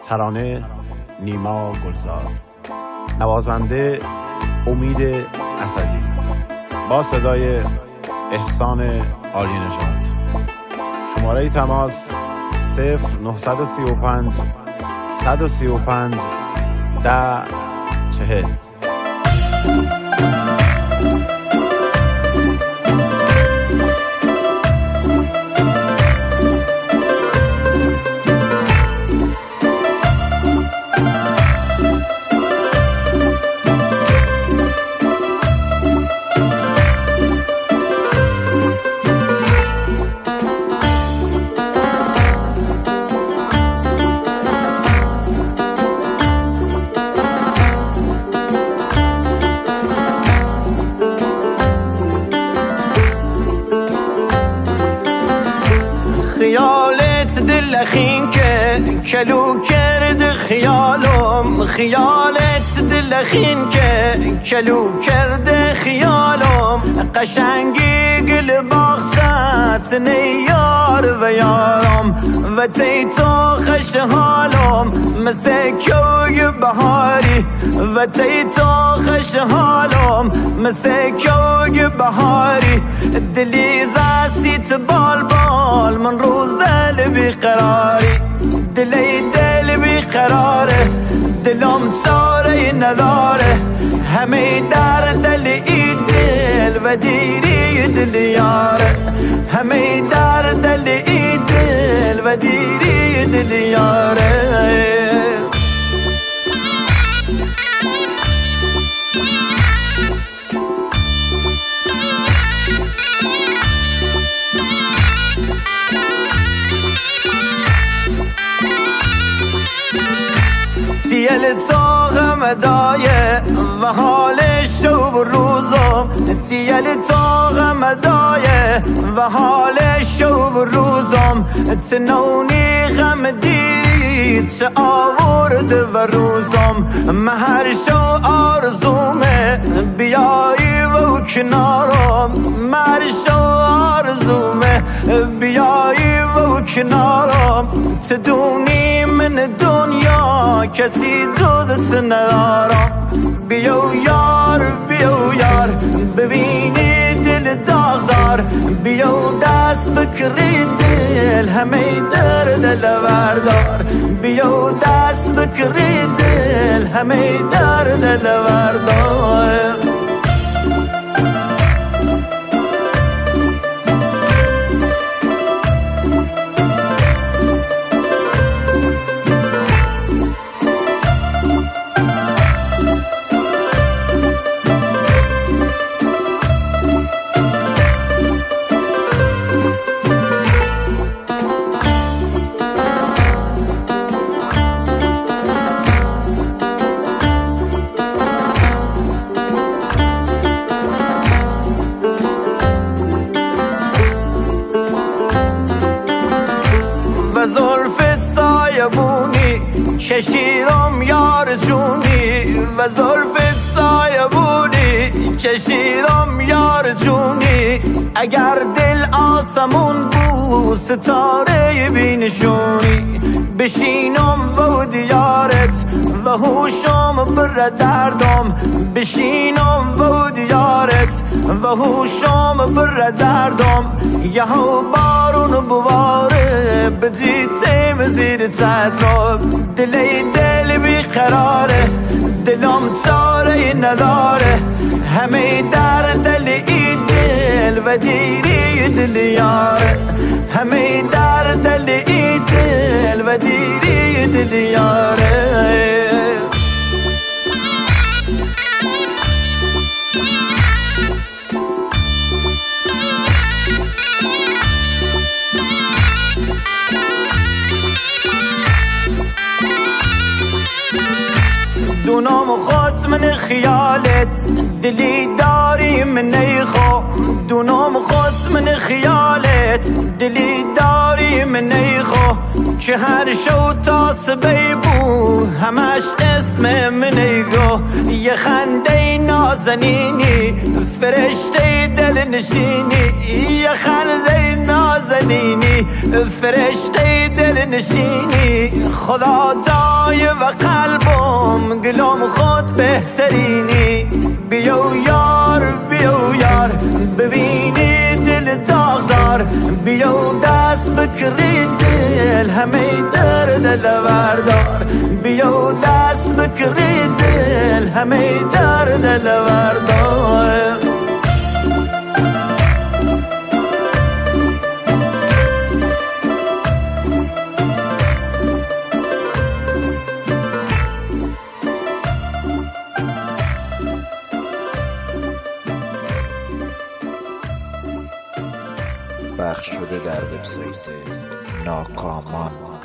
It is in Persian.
ترانه نیما گلزار، نوازنده امید اسدی، با صدای احسان عالی نژاد. شماره تماس 0935 135 1040. خیالت دلخین که کلو کرد خیالم، خیالت دلخین که کلو کرد خیالم، قشنگی گل باغست نیار و یارم، و تی تو خش حالم مثل کوی بهاری، و تی تو خش حالم مثل کوی بهاری، دلی زستیت بال بال من روز دل بیقراری، دلی دل بیقراره، دلم چاره نداره، همه در دل ای دل و دیری دل یاره، همه در دل ای دل و دیری دل یاره. تیل تاغم دایه و حال شو و روزم، تیل تاغم دایه و حال شو و روزم، تنونی غم دید چه آورد و روزم، مهر شو آرزومه بیایی و کنارم، مهر شو آرزومه بیایی و کنارم، تدونی من دنیا کسی جزت ندارم، بیو یار بیو یار ببینی دل داغدار، بیو دست بکری دل همه در دل بردار، بیو دست بکری دل همه در دل بردار. زلفت سایبونی چشیدم یار جونی، و زلفت سایبونی چشیدم یار جونی، اگر دل آسمون بود ستاره بینشونی، بشینم و دیارت و هوشم بر دردم، بشینم و دیارت و هوشم بر دردم، یهو بارون بواره بجیتیم زیر چترم، دلی دل بیقراره، دلم چاره نداره، همه در دل ای دل و دیری دل یاره، همه در دل ای دل و دیری دل یاره. دونم خود من خیالت دلی داری من نیخو، دونم خود من خیالت دلی داری من نیخو، که هر شو تاسبه بود همش اسم منیگو یه خنده نازنینی فرشته دل نشینی یه خنده نازنینی فرشته دل نشینی خدا دای و قلبم گلوم خود بهترینی بیو یار ببینی دل داغدار بیو دست بکری دل همه درد لوردار بیو دست بکری دل همه درد لوردار پخش شده در وبسایت ناکامان.